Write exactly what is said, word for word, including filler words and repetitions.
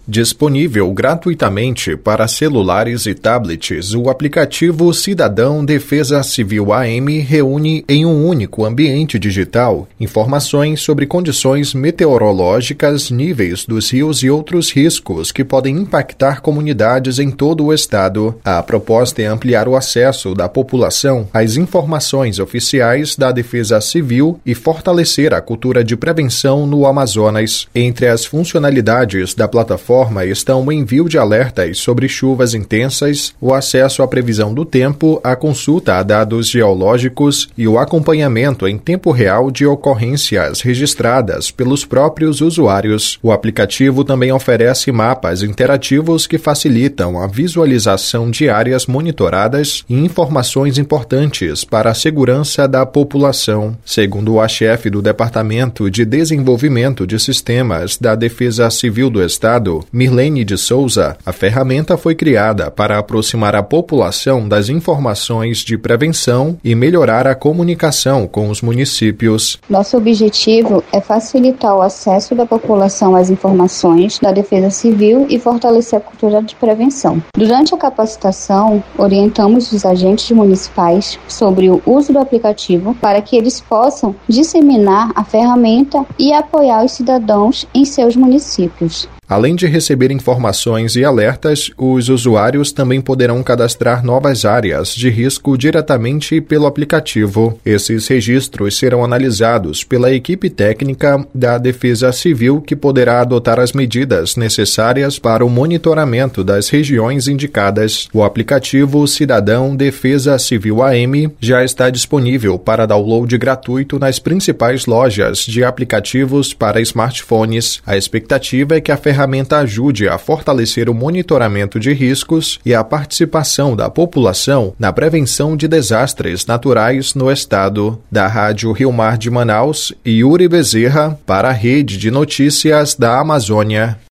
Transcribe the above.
Disponível gratuitamente para celulares e tablets, o aplicativo Cidadão Defesa Civil A M reúne em um único ambiente digital informações sobre condições meteorológicas, níveis dos rios e outros riscos que podem impactar comunidades em todo o estado. A proposta é ampliar o acesso da população às informações oficiais da Defesa Civil e fortalecer a cultura de prevenção no Amazonas. Entre as funcionalidades da plataforma estão o envio de alertas sobre chuvas intensas, o acesso à previsão do tempo, a consulta a dados geológicos e o acompanhamento em tempo real de ocorrências registradas pelos próprios usuários. O aplicativo também oferece mapas interativos que facilitam a visualização de áreas monitoradas e informações importantes para a segurança da população. Segundo a chefe do Departamento de Desenvolvimento de Sistemas da Defesa Civil do Estado, Mirlene de Souza, a ferramenta foi criada para aproximar a população das informações de prevenção e melhorar a comunicação com os municípios. Nosso objetivo é facilitar o acesso da população às informações da Defesa Civil e fortalecer a cultura de prevenção. Durante a capacitação, orientamos os agentes municipais sobre o uso do aplicativo para que eles possam disseminar a ferramenta e apoiar os cidadãos em seus municípios. Além de receber informações e alertas, os usuários também poderão cadastrar novas áreas de risco diretamente pelo aplicativo. Esses registros serão analisados pela equipe técnica da Defesa Civil, que poderá adotar as medidas necessárias para o monitoramento das regiões indicadas. O aplicativo Cidadão Defesa Civil A M já está disponível para download gratuito nas principais lojas de aplicativos para smartphones. A expectativa é que a ferramenta A ferramenta ajude a fortalecer o monitoramento de riscos e a participação da população na prevenção de desastres naturais no estado. Da Rádio Rio Mar de Manaus, Yuri Bezerra, para a Rede de Notícias da Amazônia.